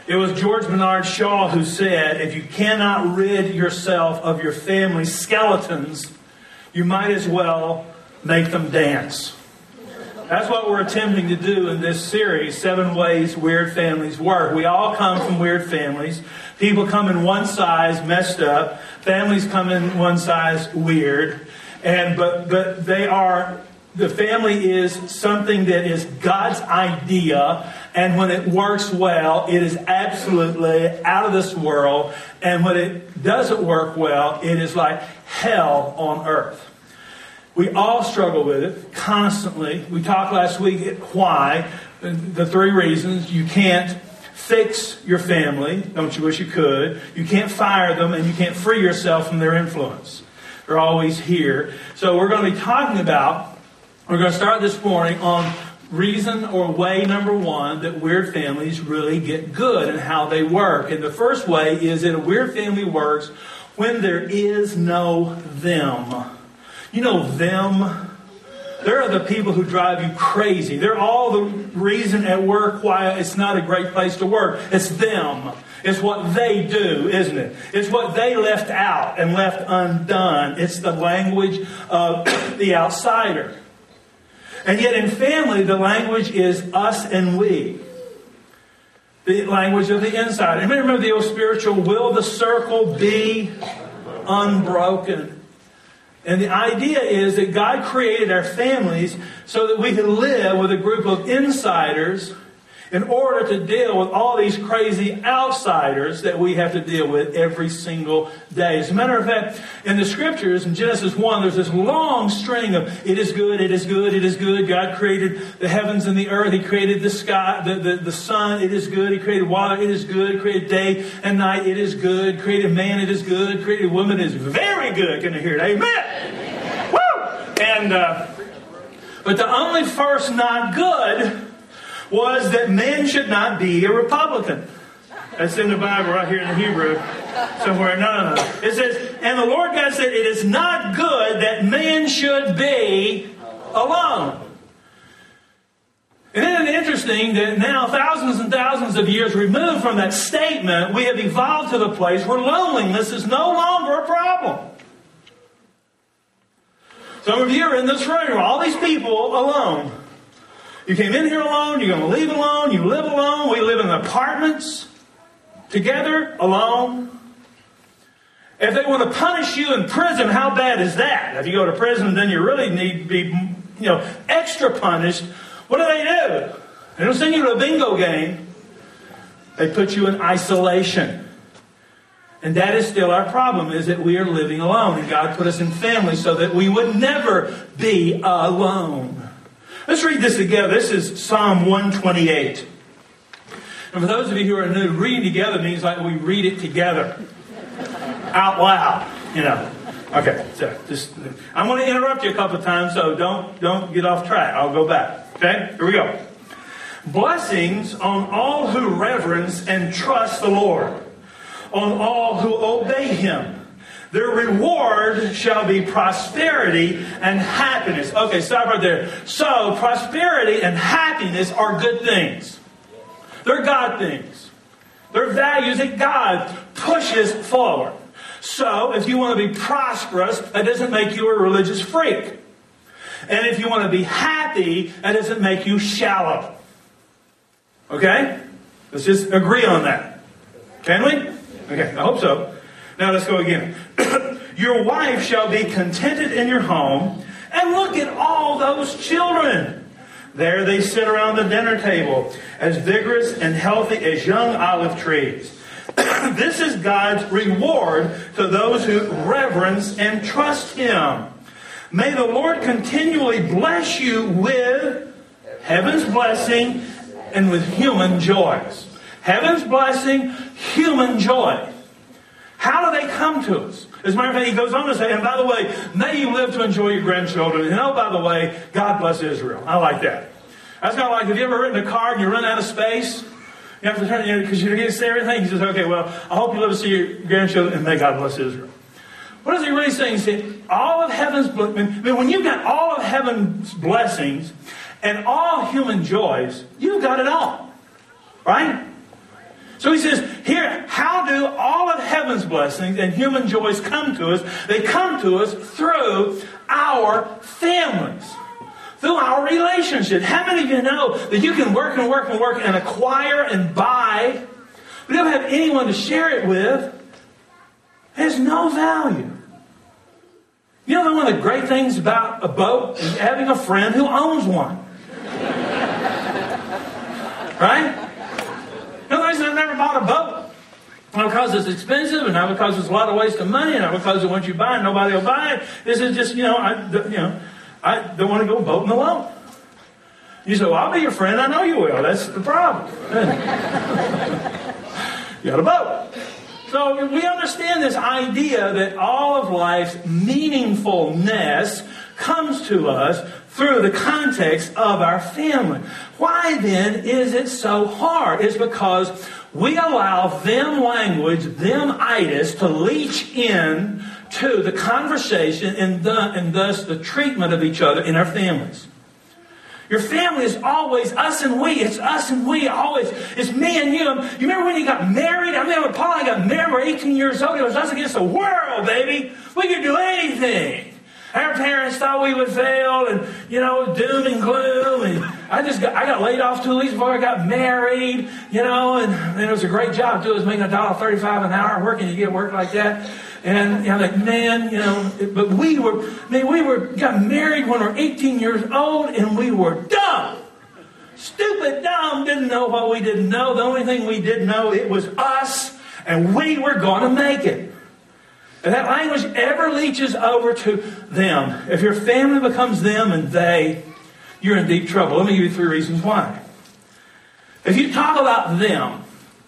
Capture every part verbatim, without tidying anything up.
It was George Bernard Shaw who said, if you cannot rid yourself of your family's skeletons, you might as well make them dance. That's what we're attempting to do in this series, Seven Ways Weird Families Work. We all come from weird families. People come in one size, messed up. Families come in one size, weird. And but but they are, the family is something that is God's idea. And when it works well, it is absolutely out of this world. And when it doesn't work well, it is like hell on earth. We all struggle with it constantly. We talked last week why. The three reasons. You can't fix your family. Don't you wish you could? You can't fire them, and you can't free yourself from their influence. They're always here. So we're going to be talking about, we're going to start this morning on reason or way number one that weird families really get good and how they work. And the first way is that a weird family works when there is no them. You know them? They're the people who drive you crazy. They're all the reason at work why it's not a great place to work. It's them. It's what they do, isn't it? It's what they left out and left undone. It's the language of the outsider. And yet in family, the language is us and we. The language of the insider. And remember the old spiritual, will the circle be unbroken? And the idea is that God created our families so that we could live with a group of insiders in order to deal with all these crazy outsiders that we have to deal with every single day. As a matter of fact, in the scriptures, in Genesis one, there's this long string of it is good, it is good, it is good. God created the heavens and the earth. He created the sky, the, the, the sun, it is good. He created water, it is good. He created day and night, it is good. Created man, it is good. Created woman, it is very good. Can you hear it? Amen! Woo! And, uh, but the only first not good was that men should not be a Republican. That's in the Bible right here in the Hebrew somewhere. No, no, no. It says, and the Lord God said, it is not good that man should be alone. And isn't it interesting that now, thousands and thousands of years removed from that statement, we have evolved to the place where loneliness is no longer a problem. Some of you are in this room, all these people alone. You came in here alone, you're going to leave alone, you live alone, we live in apartments, together, alone. If they want to punish you in prison, how bad is that? If you go to prison, then you really need to be, you know, extra punished. What do they do? They don't send you to a bingo game. They put you in isolation. And that is still our problem, is that we are living alone. And God put us in families so that we would never be alone. Let's read this together. This is Psalm one twenty-eight. And for those of you who are new, reading together means like we read it together. Out loud, you know. Okay, so just, I'm going to interrupt you a couple of times, so don't, don't get off track. I'll go back. Okay, here we go. Blessings on all who reverence and trust the Lord, on all who obey Him. Their reward shall be prosperity and happiness. Okay, stop right there. So, prosperity and happiness are good things. They're God things. They're values that God pushes forward. So, if you want to be prosperous, that doesn't make you a religious freak. And if you want to be happy, that doesn't make you shallow. Okay? Let's just agree on that. Can we? Okay, I hope so. Now let's go again. Your wife shall be contented in your home. And look at all those children. There they sit around the dinner table, as vigorous and healthy as young olive trees. This is God's reward to those who reverence and trust Him. May the Lord continually bless you with heaven's blessing and with human joys. Heaven's blessing, human joy. How do they come to us? As a matter of fact, he goes on to say, and by the way, may you live to enjoy your grandchildren. And oh, by the way, God bless Israel. I like that. That's kind of like, have you ever written a card and you run out of space? You have to turn it because you can't say everything. He says, okay, well, I hope you live to see your grandchildren, and may God bless Israel. What is he really saying? He said, all of heaven's blessings. I mean, when you've got all of heaven's blessings and all human joys, you've got it all. Right? So he says, here, how do all of heaven's blessings and human joys come to us? They come to us through our families, through our relationships. How many of you know that you can work and work and work and acquire and buy, but you don't have anyone to share it with? It has no value. You know one of the great things about a boat is having a friend who owns one. Right? The only reason I've never bought a boat, not because it's expensive, and not because it's a lot of waste of money, and not because once you buy it, nobody will buy it. This is just, you know, I, you know, I don't want to go boating alone. You say, well, I'll be your friend. I know you will. That's the problem. You got a boat. So we understand this idea that all of life's meaningfulness comes to us through the context of our family. Why then is it so hard? It's because we allow them language, them itis, to leach in to the conversation and, the, and thus the treatment of each other in our families. Your family is always us and we. It's us and we always. It's me and you. You remember when you got married? I remember when Paul and I got married. We were eighteen years old. It was us against the world, baby. We could do anything. Our parents thought we would fail, and you know, doom and gloom. And I just got, I got laid off two weeks before I got married. You know, and, and it was a great job too. It was making a dollar thirty-five an hour. Where can you get work like that? And you know, like man, you know. But we were, man, we were got married when we were eighteen years old, and we were dumb, stupid, dumb. Didn't know what we didn't know. The only thing we did know, it was us, and we were going to make it. If that language ever leaches over to them, if your family becomes them and they, you're in deep trouble. Let me give you three reasons why. If you talk about them,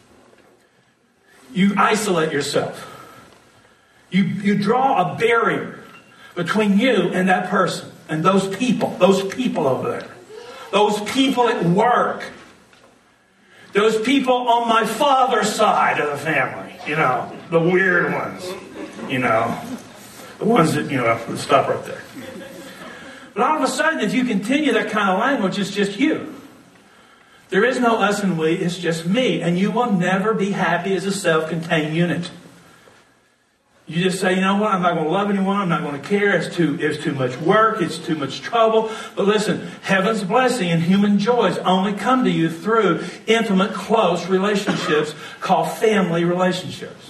you isolate yourself. You, you draw a barrier between you and that person and those people, those people over there, those people at work, those people on my father's side of the family, you know, the weird ones. You know, the ones that, you know, let's stop right there. But all of a sudden, if you continue that kind of language, it's just you. There is no us and we, it's just me. And you will never be happy as a self-contained unit. You just say, you know what, I'm not going to love anyone, I'm not going to care, it's too, it's too much work, it's too much trouble. But listen, heaven's blessing and human joys only come to you through intimate, close relationships called family relationships.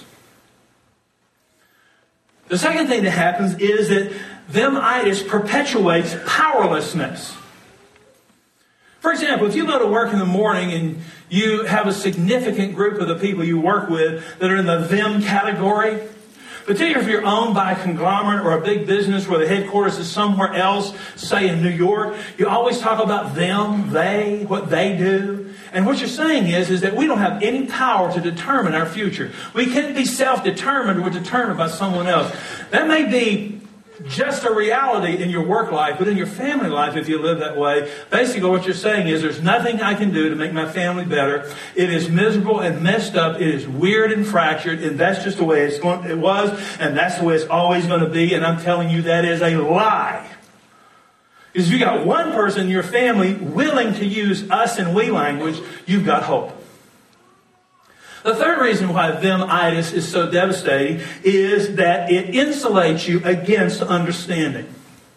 The second thing that happens is that them-itis perpetuates powerlessness. For example, if you go to work in the morning and you have a significant group of the people you work with that are in the them category, particularly if you're owned by a conglomerate or a big business where the headquarters is somewhere else, say in New York, you always talk about them, they, what they do. And what you're saying is, is that we don't have any power to determine our future. We can't be self-determined. We're determined by someone else. That may be just a reality in your work life, but in your family life, if you live that way, basically what you're saying is there's nothing I can do to make my family better. It is miserable and messed up. It is weird and fractured, and that's just the way it's going, it was, and that's the way it's always going to be, and I'm telling you that is a lie. Because if you got one person in your family willing to use us and we language, you've got hope. The third reason why them-itis is so devastating is that it insulates you against understanding.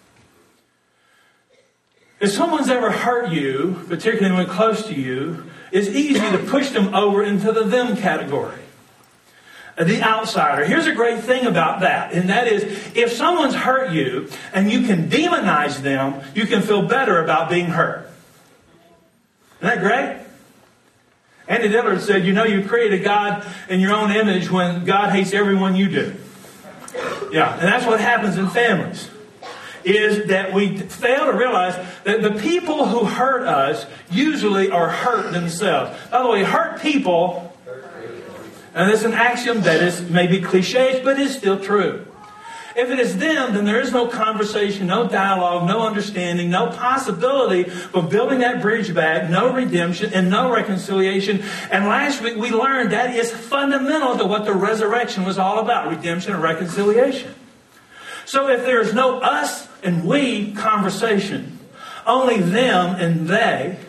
If someone's ever hurt you, particularly when close to you, it's easy to push them over into the them category. The outsider. Here's a great thing about that, and that is, if someone's hurt you and you can demonize them, you can feel better about being hurt. Isn't that great? Andy Dillard said, you know, you created God in your own image when God hates everyone you do. Yeah, and that's what happens in families, is that we fail to realize that the people who hurt us usually are hurt themselves. By the way, hurt people... And it's an axiom that is maybe cliché, but is still true. If it is them, then there is no conversation, no dialogue, no understanding, no possibility of building that bridge back, no redemption, and no reconciliation. And last week we learned that is fundamental to what the resurrection was all about, redemption and reconciliation. So if there is no us and we conversation, only them and they,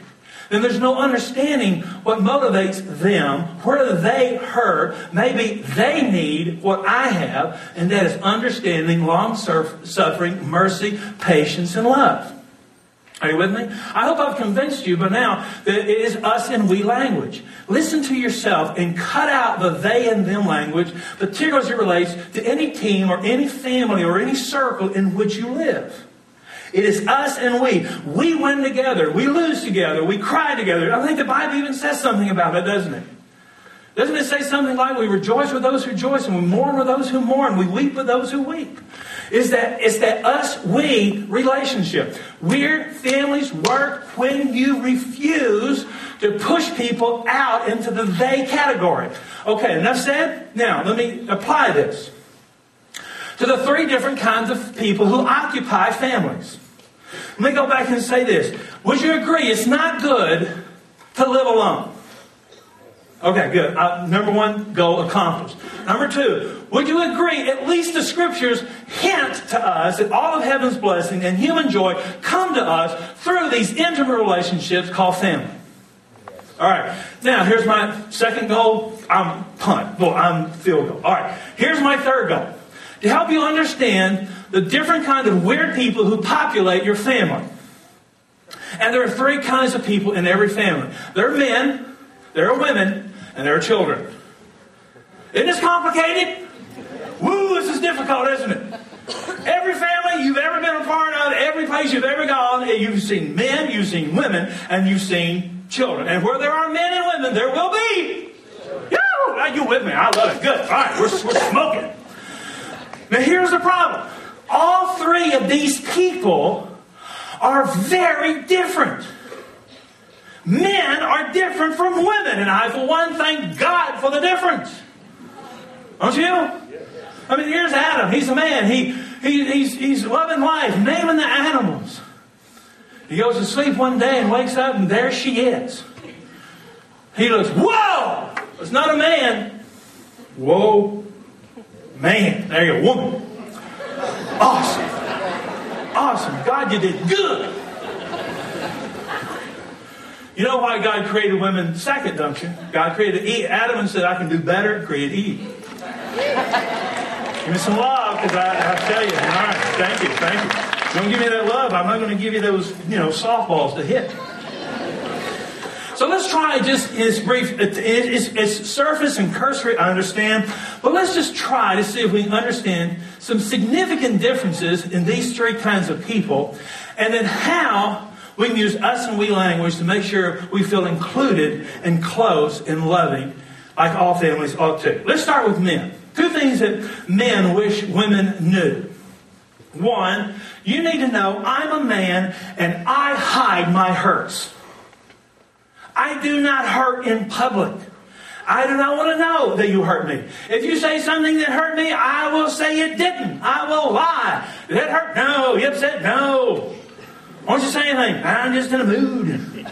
then there's no understanding what motivates them, where do they hurt. Maybe they need what I have, and that is understanding, long-suffering, mercy, patience, and love. Are you with me? I hope I've convinced you by now that it is us and we language. Listen to yourself and cut out the they and them language, particularly as it relates to any team or any family or any circle in which you live. It is us and we. We win together. We lose together. We cry together. I think the Bible even says something about that, doesn't it? Doesn't it say something like, we rejoice with those who rejoice and we mourn with those who mourn. We weep with those who weep. Is that it's that us-we relationship. Weird families work when you refuse to push people out into the they category. Okay, enough said? Now, let me apply this to the three different kinds of people who occupy families. Let me go back and say this. Would you agree it's not good to live alone? Okay, good. Uh, number one, goal accomplished. Number two, would you agree at least the Scriptures hint to us that all of heaven's blessing and human joy come to us through these intimate relationships called family? All right. Now, here's my second goal. I'm punt. Well, I'm field goal. All right. Here's my third goal. To help you understand the different kinds of weird people who populate your family. And there are three kinds of people in every family. There are men, there are women, and there are children. Isn't this complicated? Woo, this is difficult, isn't it? Every family you've ever been a part of, every place you've ever gone, you've seen men, you've seen women, and you've seen children. And where there are men and women, there will be. Yoo! Are you with me? I love it. Good. All right, we're, we're smoking. Now here's the problem. All three of these people are very different. Men are different from women, and I, for one, thank God for the difference. Don't you? I mean, here's Adam. He's a man. He, he he's, he's loving life, naming the animals. He goes to sleep one day and wakes up, and there she is. He looks, whoa! It's not a man. Whoa. Man. There you go, woman. Awesome. Awesome. God, you did good. You know why God created women second, don't you? God created Eve. Adam and said, I can do better, and create Eve. Give me some love, because I, I tell you, all right, thank you, thank you. Don't give me that love. I'm not going to give you those, you know, softballs to hit. So let's try just, it's brief, it, it, it's, it's surface and cursory, I understand. But let's just try to see if we can understand some significant differences in these three kinds of people. And then how we can use us and we language to make sure we feel included and close and loving like all families ought to. Let's start with men. Two things that men wish women knew. One, you need to know I'm a man and I hide my hurts. I do not hurt in public. I do not want to know that you hurt me. If you say something that hurt me, I will say it didn't. I will lie. Did that hurt? No. You upset? No. Why don't you say anything? I'm just in a mood.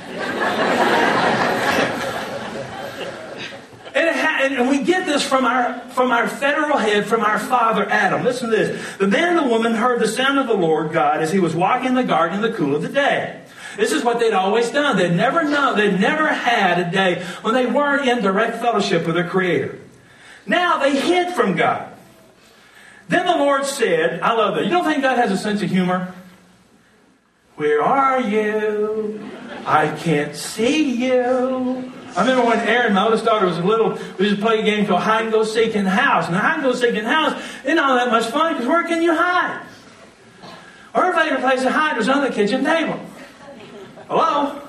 and, ha- and we get this from our from our federal head, from our father Adam. Listen to this. The man and the woman heard the sound of the Lord God as he was walking in the garden in the cool of the day. This is what they'd always done. They'd never known, they'd never had a day when they weren't in direct fellowship with their Creator. Now they hid from God. Then the Lord said, I love that. You don't think God has a sense of humor? Where are you? I can't see you. I remember when Erin, my oldest daughter, was little, we used to play a game called Hide and Go Seek in the House. And Hide and Go Seek in the House isn't all that much fun because where can you hide? Her favorite place to hide was on the kitchen table. Hello?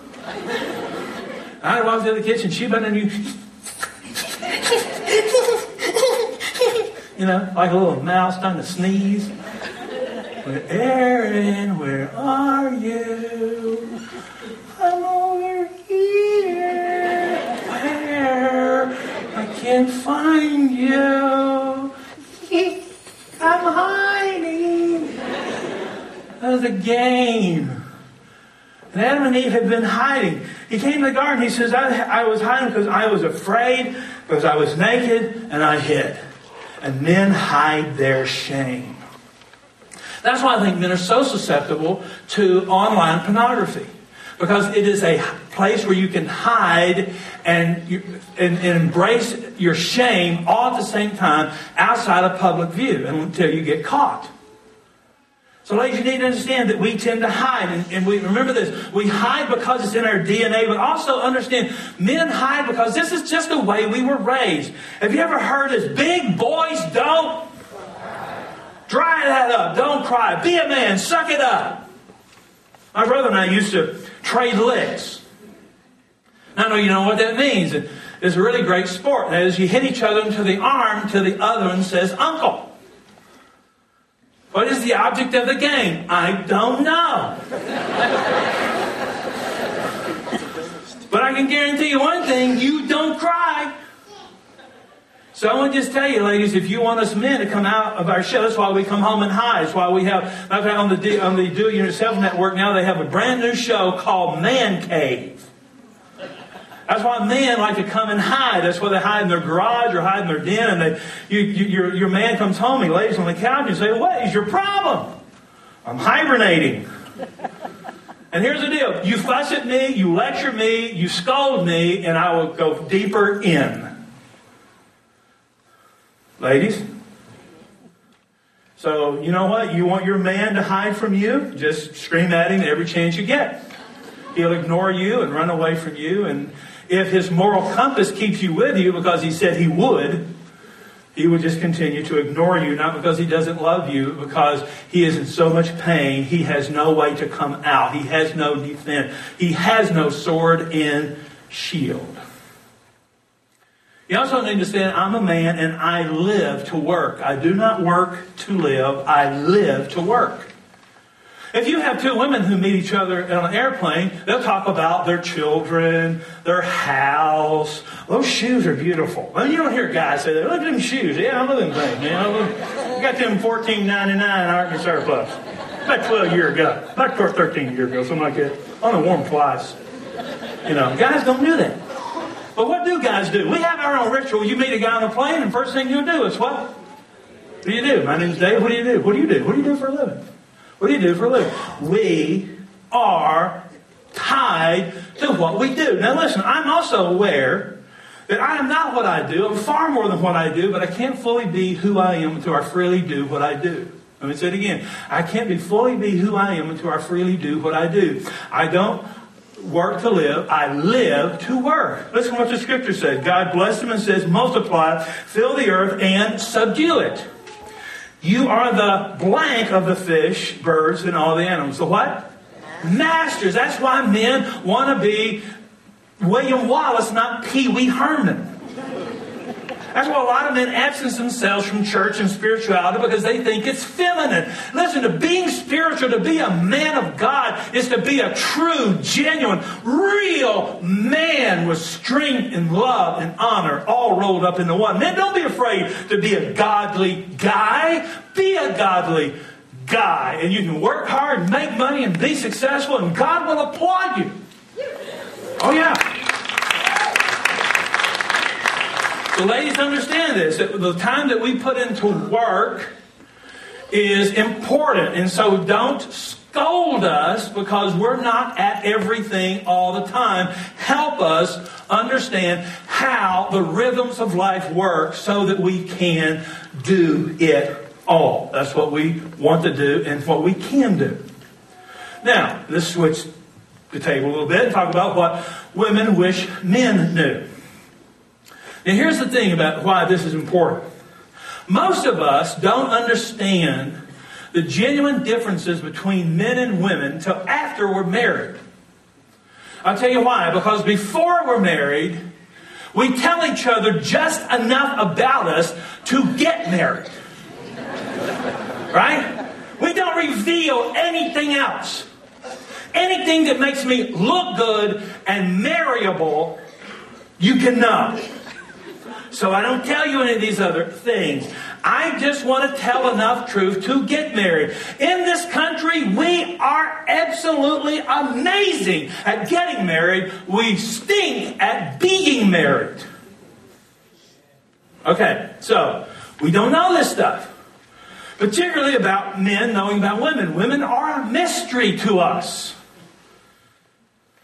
I walked into the kitchen, she went and you, you know, like a little mouse trying to sneeze. Where, Erin, where are you? I'm over here. Where? I can't find you. I'm hiding. That was a game. And Adam and Eve had been hiding. He came to the garden. He says, I, I was hiding because I was afraid, because I was naked, and I hid. And men hide their shame. That's why I think men are so susceptible to online pornography. Because it is a place where you can hide and, you, and, and embrace your shame all at the same time outside of public view until you get caught. So ladies, you need to understand that we tend to hide. And, and we remember this. We hide because it's in our D N A, but also understand men hide because this is just the way we were raised. Have you ever heard this? Big boys don't dry that up. Don't cry. Be a man. Suck it up. My brother and I used to trade licks. I know you know what that means. It's a really great sport. That is, you hit each other into the arm till the other one says, uncle. What is the object of the game? I don't know. But I can guarantee you one thing, you don't cry. So I want to just tell you, ladies, if you want us men to come out of our show, that's why we come home and hide. That's why we have, on the, on the Do It Yourself Network now, they have a brand new show called Man Cave. That's why men like to come and hide. That's why they hide in their garage or hide in their den. And they, you, you, your, your man comes home, he lays on the couch and says, what is your problem? I'm hibernating. And here's the deal. You fuss at me, you lecture me, you scold me, and I will go deeper in. Ladies? So, you know what? You want your man to hide from you? Just scream at him every chance you get. He'll ignore you and run away from you. And if his moral compass keeps you with you because he said he would, he would just continue to ignore you, not because he doesn't love you, because he is in so much pain, he has no way to come out. He has no defense. He has no sword and shield. You also need to understand, I'm a man and I live to work. I do not work to live. I live to work. If you have two women who meet each other on an airplane, they'll talk about their children, their house. Those shoes are beautiful. Well, you don't hear guys say that. Look at them shoes. Yeah, look at them things, man. I got them fourteen ninety-nine Army surplus. About twelve years ago. About thirteen years ago, something like that. On the warm flies. You know, guys don't do that. But what do guys do? We have our own ritual. You meet a guy on a plane, and first thing you do is what? What do you do? My name's Dave. What do you do? What do you do? What do you do for a living? What do you do for a living? We are tied to what we do. Now listen, I'm also aware that I am not what I do. I'm far more than what I do, but I can't fully be who I am until I freely do what I do. Let me say it again. I can't be fully be who I am until I freely do what I do. I don't work to live. I live to work. Listen to what the scripture says. God blessed them and says, multiply, fill the earth, and subdue it. You are the blank of the fish, birds, and all the animals. The what? Masters. That's why men want to be William Wallace, not Pee Wee Herman. That's why a lot of men absence themselves from church and spirituality because they think it's feminine. Listen, to being spiritual, to be a man of God, is to be a true, genuine, real man with strength and love and honor all rolled up into one. Men, don't be afraid to be a godly guy. Be a godly guy. And you can work hard, make money, and be successful, and God will applaud you. Oh, yeah. So ladies, understand this. The time that we put into work is important. And so don't scold us because we're not at everything all the time. Help us understand how the rhythms of life work so that we can do it all. That's what we want to do and what we can do. Now, let's switch the table a little bit and talk about what women wish men knew. Now here's the thing about why this is important. Most of us don't understand the genuine differences between men and women until after we're married. I'll tell you why. Because before we're married, we tell each other just enough about us to get married. Right? We don't reveal anything else. Anything that makes me look good and marryable, you can know. So I don't tell you any of these other things. I just want to tell enough truth to get married. In this country, we are absolutely amazing at getting married. We stink at being married. Okay, so we don't know this stuff. Particularly about men knowing about women. Women are a mystery to us.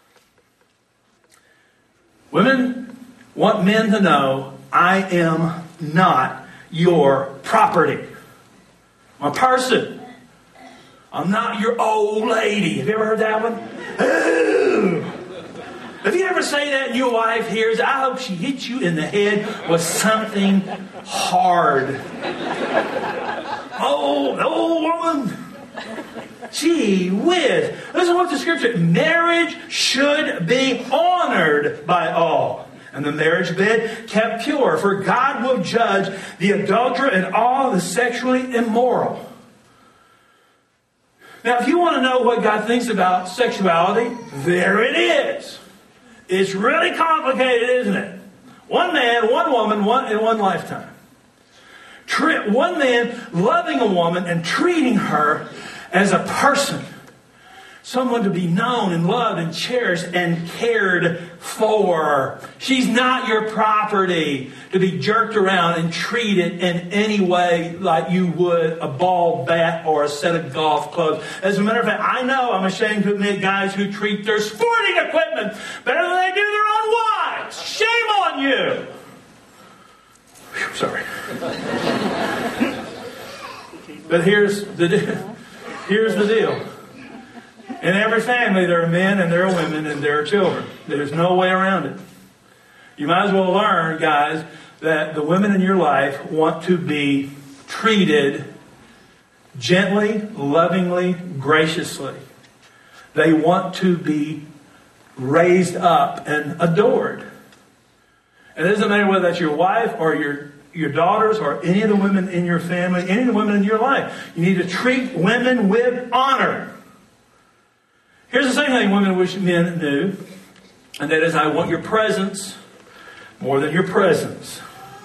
Women want men to know, I am not your property. I'm a person. I'm not your old lady. Have you ever heard that one? Ooh. If you ever say that and your wife hears, I hope she hits you in the head with something hard. Old, old woman. Gee whiz. Listen what the scripture. Marriage should be honored by all, and the marriage bed kept pure, for God will judge the adulterer and all the sexually immoral. Now, if you want to know what God thinks about sexuality, there it is. It's really complicated, isn't it? One man, one woman, one in one lifetime. Tre- one man loving a woman and treating her as a person. Someone to be known and loved and cherished and cared for. She's not your property to be jerked around and treated in any way like you would a ball bat or a set of golf clubs. As a matter of fact, I know, I'm ashamed to admit, guys who treat their sporting equipment better than they do their own wives. Shame on you. Whew, sorry. But here's the, here's the deal. In every family, there are men and there are women and there are children. There's no way around it. You might as well learn, guys, that the women in your life want to be treated gently, lovingly, graciously. They want to be raised up and adored. And it doesn't matter whether that's your wife or your, your daughters or any of the women in your family, any of the women in your life. You need to treat women with honor. Here's the second thing women wish men knew, and that is, I want your presence more than your presence.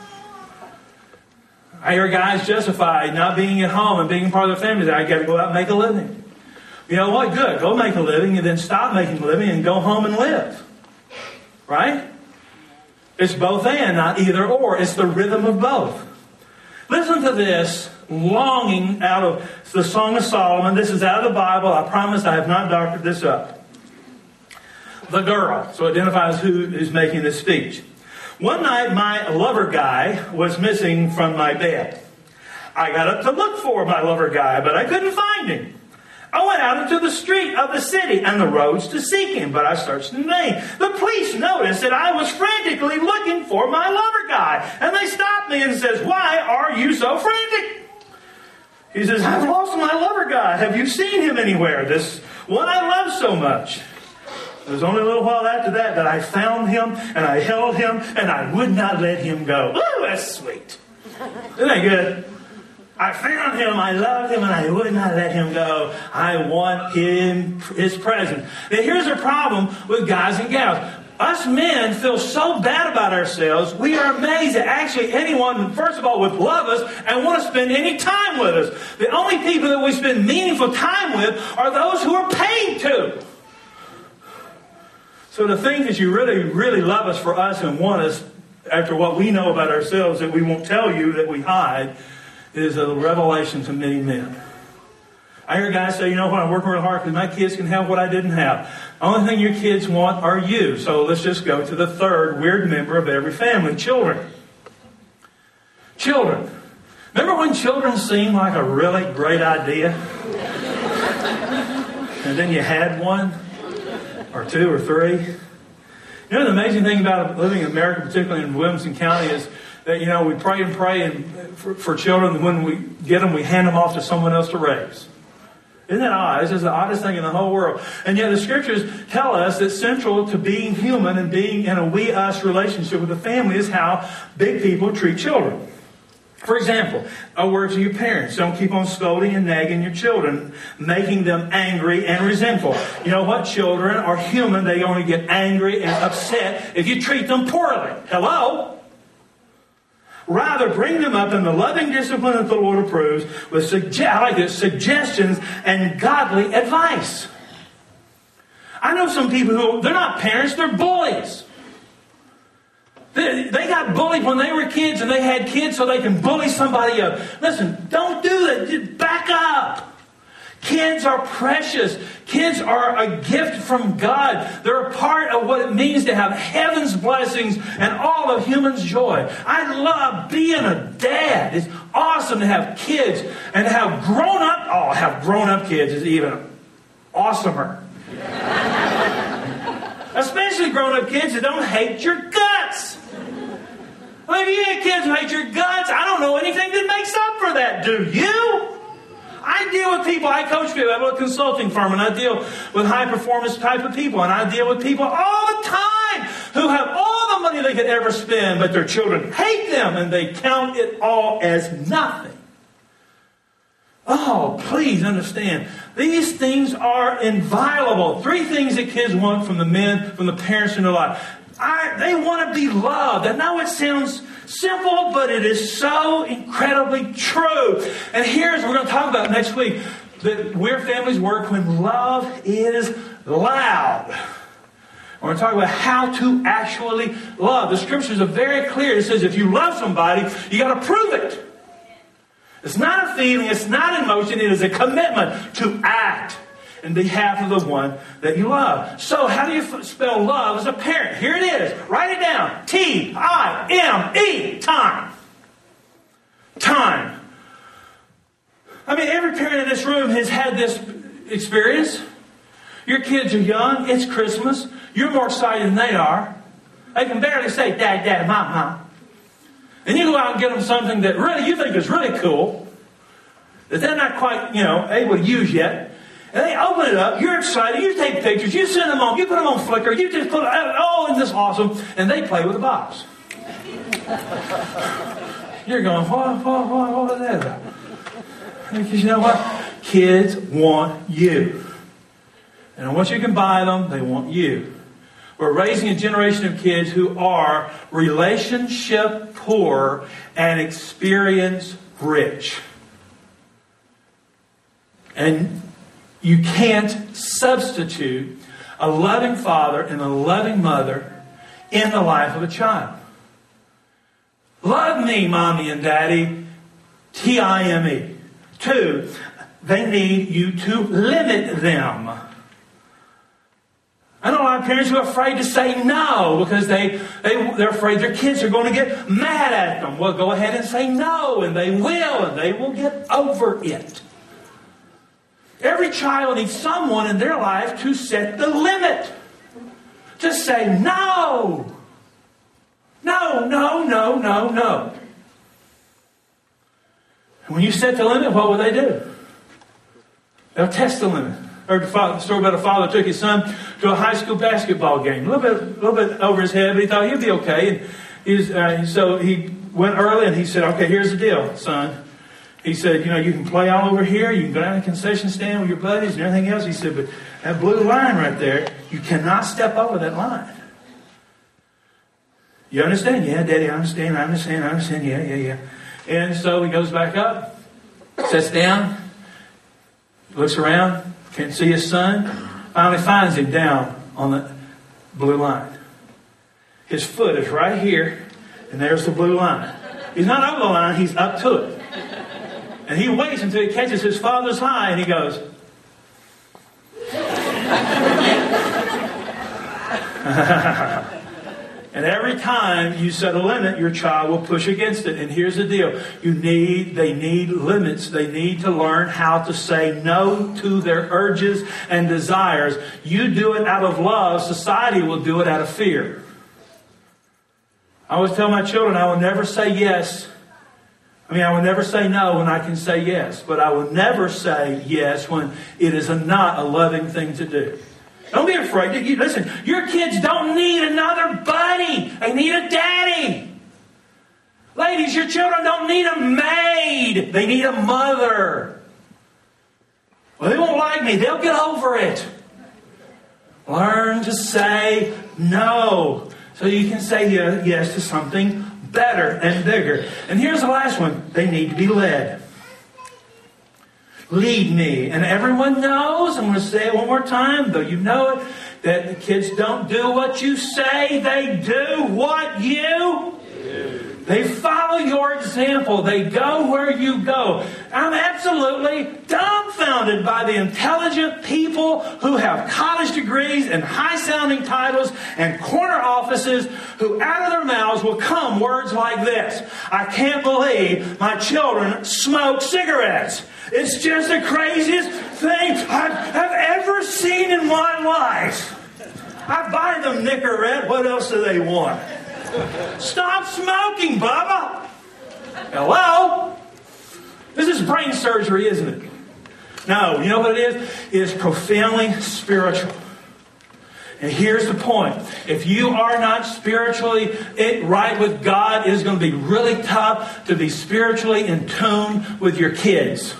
I hear guys justify not being at home and being part of their family. I got to go out and make a living. You know what? Good. Go make a living and then stop making a living and go home and live. Right? It's both and, not either or. It's the rhythm of both. Listen to this longing out of the Song of Solomon. This is out of the Bible. I promise I have not doctored this up. The girl. So identifies who is making this speech. One night my lover guy was missing from my bed. I got up to look for my lover guy, but I couldn't find him. I went out into the street of the city and the roads to seek him, but I searched in vain. The police noticed that I was frantically looking for my lover guy, and they stopped me and says, "Why are you so frantic?" He says, "I've lost my lover guy. Have you seen him anywhere? This one I love so much." It was only a little while after that that I found him, and I held him, and I would not let him go. Ooh, that's sweet. Isn't that good? I found him, I loved him, and I would not let him go. I want him, his presence. Now here's the problem with guys and gals. Us men feel so bad about ourselves, we are amazed that actually anyone, first of all, would love us and want to spend any time with us. The only people that we spend meaningful time with are those who are paid to. So to think that you really, really love us for us and want us after what we know about ourselves that we won't tell you, that we hide, is a revelation to many men. I hear guys say, you know what, I'm working real hard because my kids can have what I didn't have. The only thing your kids want are you. So let's just go to the third weird member of every family, children. Children. Remember when children seemed like a really great idea? And then you had one, or two, or three. You know the amazing thing about living in America, particularly in Williamson County, is that, you know, we pray and pray and for, for children. When we get them, we hand them off to someone else to raise. Isn't that odd? This is the oddest thing in the whole world. And yet the scriptures tell us that central to being human and being in a we-us relationship with the family is how big people treat children. For example, a word to your parents. Don't keep on scolding and nagging your children, making them angry and resentful. You know what? Children are human. They only get angry and upset if you treat them poorly. Hello? Rather, bring them up in the loving discipline that the Lord approves with suge- I like this, suggestions and godly advice. I know some people who, they're not parents, they're bullies. They, they got bullied when they were kids and they had kids so they can bully somebody else. Listen, don't do that. Just back up. Kids are precious. Kids are a gift from God. They're a part of what it means to have heaven's blessings and all of human's joy. I love being a dad. It's awesome to have kids and to have grown-up. Oh, have grown-up kids is even awesomer. Especially grown-up kids that don't hate your guts. I mean, if you have kids who hate your guts, I don't know anything that makes up for that, do you? I deal with people, I coach people, I have a consulting firm, and I deal with high-performance type of people, and I deal with people all the time who have all the money they could ever spend, but their children hate them, and they count it all as nothing. Oh, please understand. These things are inviolable. Three things that kids want from the men, from the parents in their life. I, they want to be loved. I know it sounds simple, but it is so incredibly true. And here's what we're going to talk about next week. That where families work when love is loud. We're going to talk about how to actually love. The scriptures are very clear. It says if you love somebody, you got to prove it. It's not a feeling. It's not an emotion. It is a commitment to act in behalf of the one that you love. So how do you spell love as a parent? Here it is. Write it down. T I M E. Time. Time. I mean, every parent in this room has had this experience. Your kids are young. It's Christmas. You're more excited than they are. They can barely say, Dad, Dad, Mom, Mom. And you go out and get them something that really you think is really cool, that they're not quite, you know, able to use yet. And they open it up. You're excited. You take pictures. You send them on. You put them on Flickr. You just put, oh, isn't this awesome? And they play with the box. You're going, what, what, what, what was that about? Because you know what? Kids want you. And once you can buy them, they want you. We're raising a generation of kids who are relationship poor and experience rich. And you can't substitute a loving father and a loving mother in the life of a child. Love me, Mommy and Daddy, T I M E. Two, they need you to limit them. I know a lot of parents who are afraid to say no because they, they, they're afraid their kids are going to get mad at them. Well, go ahead and say no, and they will, and they will get over it. Every child needs someone in their life to set the limit. To say no. No, no, no, no, no. And when you set the limit, what will they do? They'll test the limit. I heard the story about a father who took his son to a high school basketball game. A little bit, a little bit over his head, but he thought he'd be okay. And he's, uh, so he went early and he said, okay, here's the deal, son. He said, you know, you can play all over here. You can go down to the concession stand with your buddies and everything else. He said, but that blue line right there, you cannot step over that line. You understand? Yeah, Daddy, I understand. I understand. I understand. Yeah, yeah, yeah. And so he goes back up, sits down, looks around, can't see his son. Finally finds him down on the blue line. His foot is right here, and there's the blue line. He's not over the line, he's up to it. And he waits until he catches his father's eye, and he goes, and every time you set a limit, your child will push against it. And here's the deal. You need, they need limits. They need to learn how to say no to their urges and desires. You do it out of love. Society will do it out of fear. I always tell my children, I will never say yes. I mean, I will never say no when I can say yes. But I will never say yes when it is a, not a loving thing to do. Don't be afraid. You, listen, your kids don't need another buddy. They need a daddy. Ladies, your children don't need a maid. They need a mother. Well, they won't like me. They'll get over it. Learn to say no so you can say yes to something better and bigger. And here's the last one. They need to be led. Lead me. And everyone knows, I'm going to say it one more time, though you know it, that the kids don't do what you say. They do what you do. They follow your example. They go where you go. I'm absolutely dumbfounded by the intelligent people who have college degrees and high-sounding titles and corner offices who out of their mouths will come words like this. I can't believe my children smoke cigarettes. It's just the craziest thing I've, I've ever seen in my life. I buy them Nicorette. What else do they want? Stop smoking, Bubba! Hello? This is brain surgery, isn't it? No, you know what it is? It is profoundly spiritual. And here's the point. If you are not spiritually right with God, it is going to be really tough to be spiritually in tune with your kids.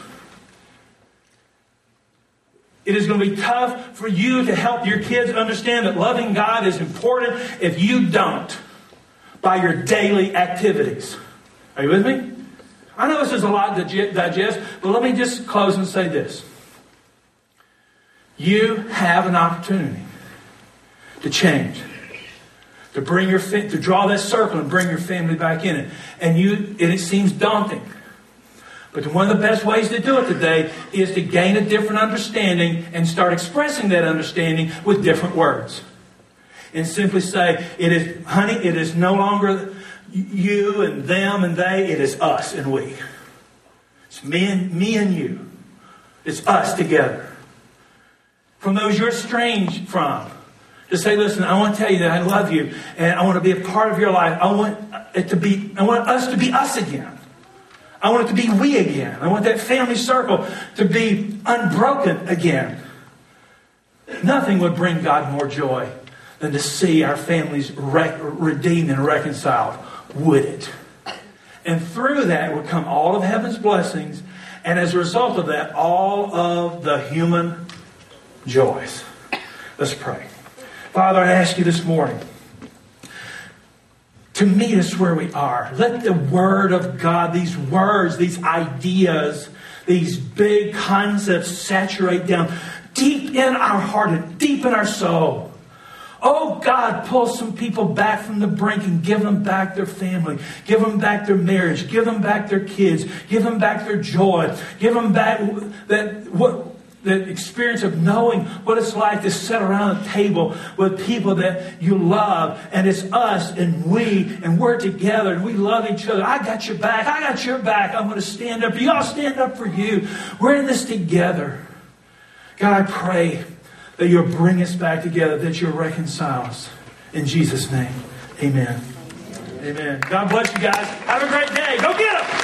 It is going to be tough for you to help your kids understand that loving God is important if you don't by your daily activities. Are you with me? I know this is a lot to digest, but let me just close and say this. You have an opportunity to change, to bring your to draw that circle and bring your family back in it. And you, and it seems daunting. But one of the best ways to do it today is to gain a different understanding and start expressing that understanding with different words. And simply say, it is, honey, it is no longer you and them and they, it is us and we. It's me and, me and you. It's us together. From those you're estranged from, to say, listen, I want to tell you that I love you and I want to be a part of your life. I want it to be, I want us to be us again. I want it to be we again. I want that family circle to be unbroken again. Nothing would bring God more joy than to see our families re- redeemed and reconciled, would it? And through that would come all of heaven's blessings, and as a result of that, all of the human joys. Let's pray. Father, I ask you this morning to meet us where we are. Let the Word of God, these words, these ideas, these big concepts saturate down deep in our heart and deep in our soul. Oh God, pull some people back from the brink and give them back their family. Give them back their marriage. Give them back their kids. Give them back their joy. Give them back that what the experience of knowing what it's like to sit around a table with people that you love. And it's us and we and we're together and we love each other. I got your back. I got your back. I'm going to stand up for you. I'll stand up for you. We're in this together. God, I pray that you'll bring us back together, that you'll reconcile us. In Jesus' name, amen. Amen. God bless you guys. Have a great day. Go get them.